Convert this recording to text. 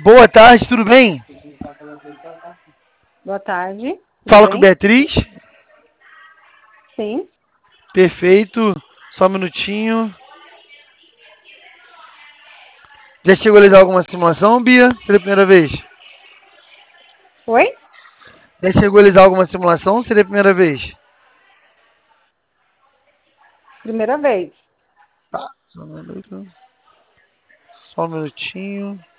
Boa tarde, tudo bem? Boa tarde. Fala Tudo com bem? Beatriz. Sim. Perfeito. Só um minutinho. Já chegou a realizar alguma simulação, Bia? Seria a primeira vez? Oi? Já chegou a realizar alguma simulação? Seria a primeira vez? Primeira vez. Tá. Só um minutinho.